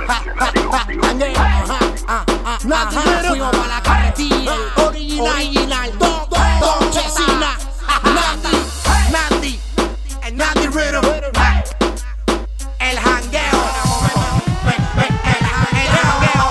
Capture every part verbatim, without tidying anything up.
Fuimos pa' la carretilla, original, todo, todo, Chesina, Nandi, Nandi, el Nandi Rhythm, el jangueo, el jangueo.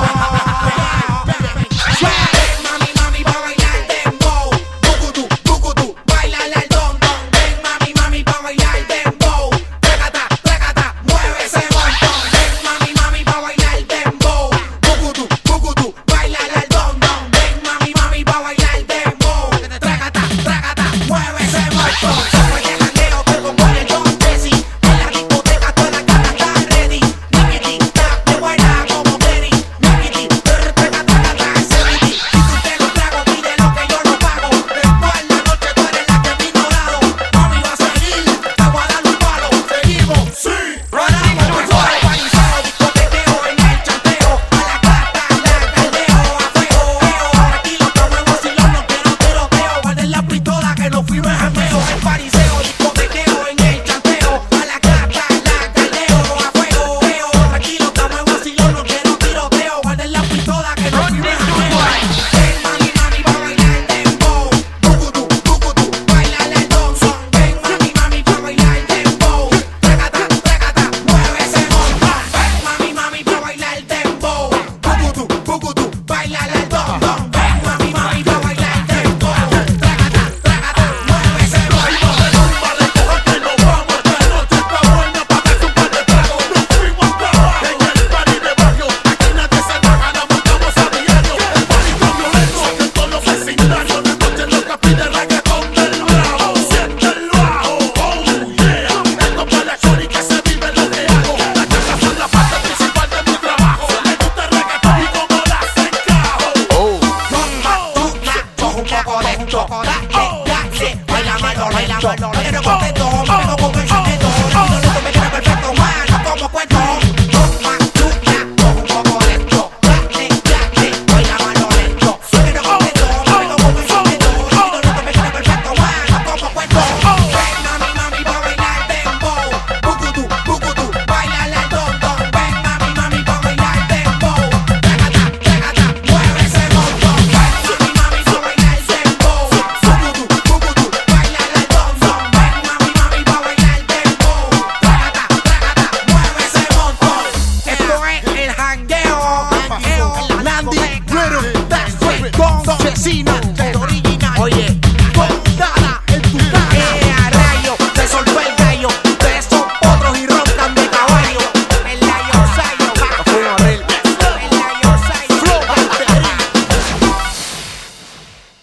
Mami, mami, pa' bailar dembow, bucutú, bucutú, bailale al don, don. Ven, mami, mami, pa' bailar dembow, trácata, trácata, mueve ese montón. Ven, mami, mami, pa' bailar dembow, bucutú, bucutú, bailale al don, don. Ven, mami, mami, pa' bailar dembow, trácata, trácata, mueve ese montón. Sobre el jangueo, pero con el Don Jesse, en la discoteca todas las ganas están ready. Nicky, tap, te baila como Kenny. Nicky, trr, trácata, trácata, ese beat. Si tú te lo trago, pide lo que yo no pago. Después la noche tú eres la que me ignorado. Mami va a seguir, te voy a dar un palo. Seguimos, sí, rodamos por todo el pariseo, discotequeo en el chanteo. A la gata, la caldeo, a fuego, eo. Tranquilo, estamos en vacilón, no quiero tiroteo. Guarden la pistola que nos fuimos en jangueo. El pariseo, discotequeo en el chanteo. A la gata, la caldeo, a fuego, eo. Tranquilo, estamos en vacilón, no quiero tiroteo. Guarden la pistola que nos fuimos en jangueo. Ven, mami, mami, pa' bailar dembow, bucutú, bucutú, bailale al don, son. Ven, mami, mami, pa' bailar dembow, trácata, trácata, mueve ese montón. Ven, mami, mami, pa' bailar dembow, bucutú, bucutú, bailale al don, don. Ven, mami, mami, pa' bailar dembow, trácata, trácata, mueve ese montón. Rumba de coja que nos vamos, esta noche está buena pa' darse un par de tragos. Nos fuimos a trabajar en el party de barrio, aquí nadie se baja, la montamos a diario. El party está violento, en todos los vecindarios, la noche loca pide reggaetón del bravo. Siente el bajo, oh yeah, esto para la chori que se vive lo que hago. Las chacas son la parte principal de mi trabajo, le gusta el reggaetón y como las encajo. Toma, toma, coge un poco de chocolate, dale, bailámelo lento. Quiero contento, me quedo con el chaqueto. Rápido, lento, me queda perfecto, man, como cuento. Toma, toma, coge un poco de chocolate, dale, bailámelo lento. Quiero contento, me quedo con el chaqueto. Rápido, lento, me queda perfecto, man, como cuento. Ven, mami, mami, pa' bailar dembow, bucutú, bucutú, bailale al don, don. Ven, mami, mami, pa' bailar dembow, trácata, trácata, mueve ese montón. Ven, mami, mami, pa' bailar dembow, bucutú, bucutú, bailale al don, don. Ven, mami, mami, pa' bailar dembow, trácata, trácata, mueve ese montón. Esto es el jangueo, Nandi Rhythm, that's right, Don Chesina.